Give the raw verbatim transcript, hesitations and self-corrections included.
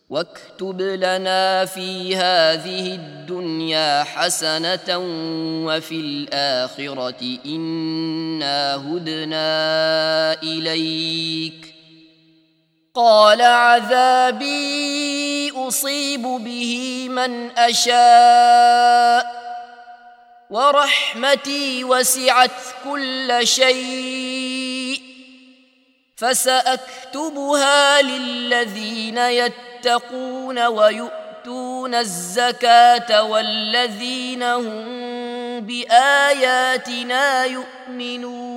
واكتب لنا في هذه الدنيا حسنة وفي الآخرة إنا هدنا إليك. قال عذابي أصيب به من أشاء ورحمتي وسعت كل شيء فسأكتبها للذين يتقون ويؤتون الزكاة والذين هم بآياتنا يؤمنون.